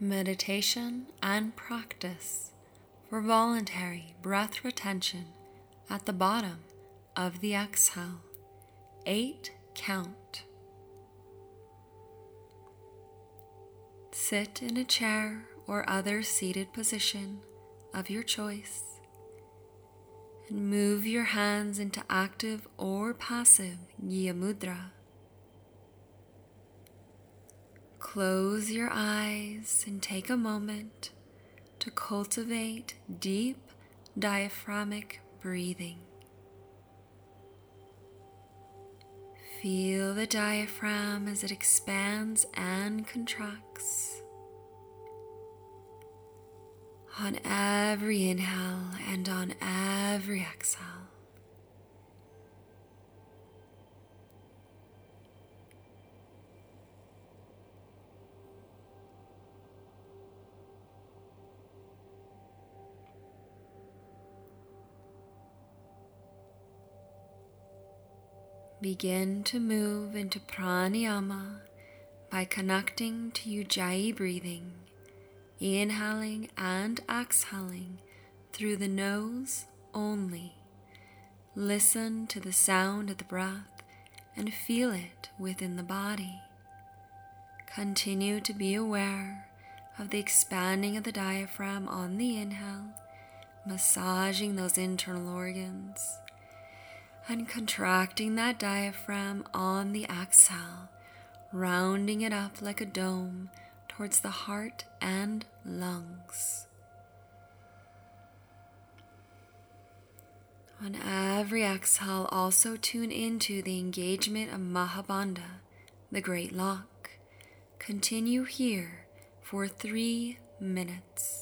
meditation and practice for voluntary breath retention at the bottom of the exhale. 8 count. Sit in a chair or other seated position of your choice and move your hands into active or passive Gya Mudra. Close your eyes and take a moment to cultivate deep diaphragmatic breathing. Feel the diaphragm as it expands and contracts. On every inhale and on every exhale. Begin to move into pranayama by connecting to Ujjayi breathing, inhaling and exhaling through the nose only. Listen to the sound of the breath and feel it within the body. Continue to be aware of the expanding of the diaphragm on the inhale, massaging those internal organs, and contracting that diaphragm on the exhale, rounding it up like a dome towards the heart and lungs. On every exhale, also tune into the engagement of Mahabandha, the Great Lock. Continue here for 3 minutes.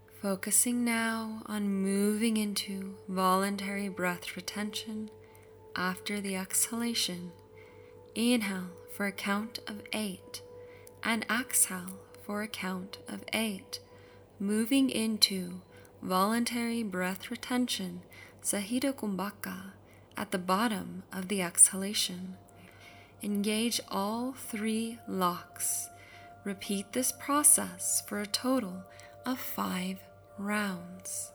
Focusing now on moving into voluntary breath retention after the exhalation. Inhale for a count of 8 and exhale for a count of 8, moving into voluntary breath retention, Sahita Kumbhaka, at the bottom of the exhalation. Engage all 3 locks. Repeat this process for a total of 5 rounds.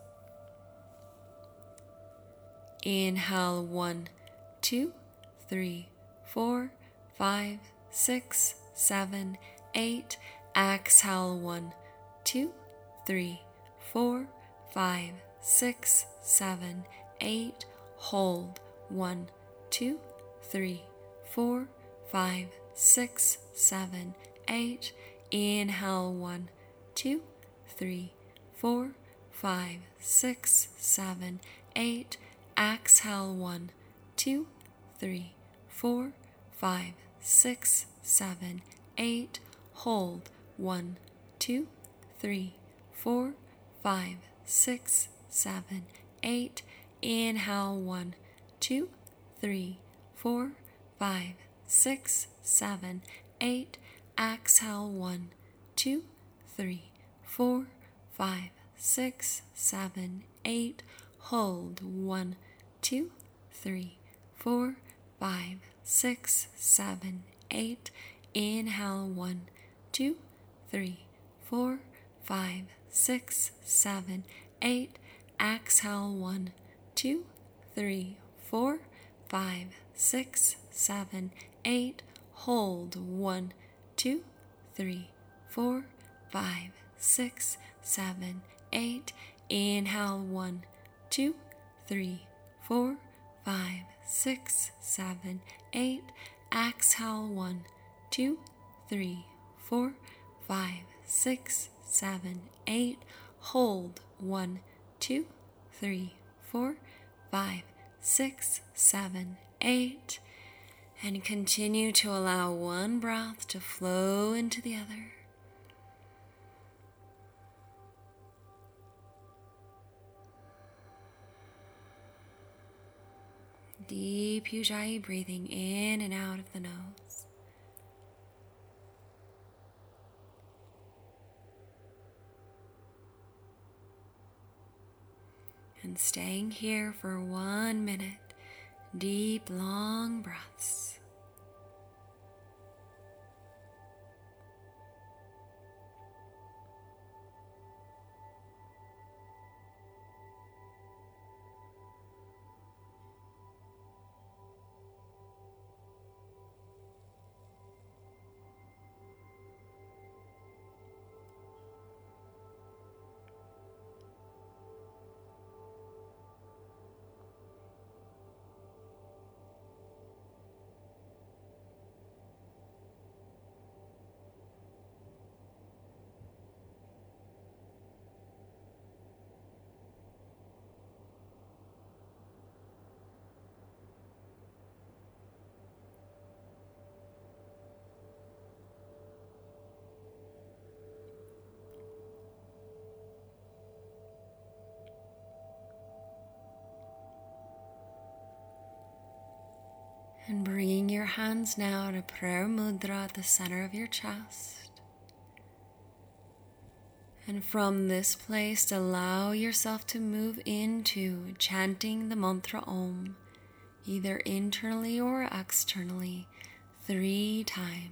Inhale 1, 2, 3, 4, 5, 6, 7, 8. Exhale 1, 2, 3, 4, 5, 6, 7, 8. Hold 1, 2, 3, 4, 5, 6, 7, 8. Inhale 1, 2, 3, 4, 5, 6, 7, 8. Exhale 1, 2, 3, 4, 5, 6, 7, 8. Hold 1, 2, 3, 4, 5, 6, 7, 8. Inhale 1, 2, 3, 4, 5, 6, 7, 8. Exhale 1, 2, 3, 4, 5, 6, 7, 8. Hold 1, 2, 3, 4, 5, 6, 7, 8. Inhale 1, 2, 3, 4, 5, 6, 7, 8. Exhale 1, 2, 3, 4, 5, 6, 7, 8. Hold 1, 2, 3, 4, 5, 6, 7, 8. Inhale 1, 2, 3, 4, 5, 6, 7, 8. Exhale 1, 2, 3, 4, 5, 6, 7, 8. Hold 1, 2, 3, 4, 5, 6, 7, 8. And continue to allow one breath to flow into the other. Deep Ujjayi breathing in and out of the nose. And staying here for 1 minute, deep, long breaths. And bringing your hands now to prayer mudra at the center of your chest. And from this place, allow yourself to move into chanting the mantra Om, either internally or externally, 3 times.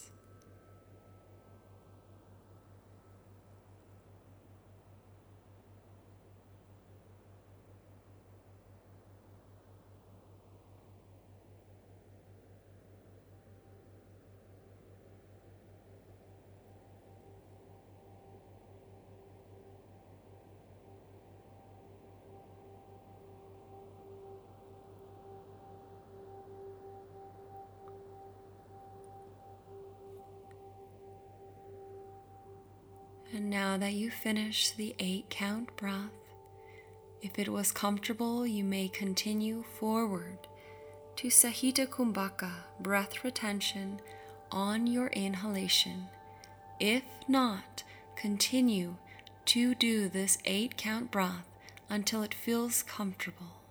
And now that you finish the 8-count breath, if it was comfortable, you may continue forward to Sahita Kumbhaka, breath retention, on your inhalation. If not, continue to do this 8-count breath until it feels comfortable.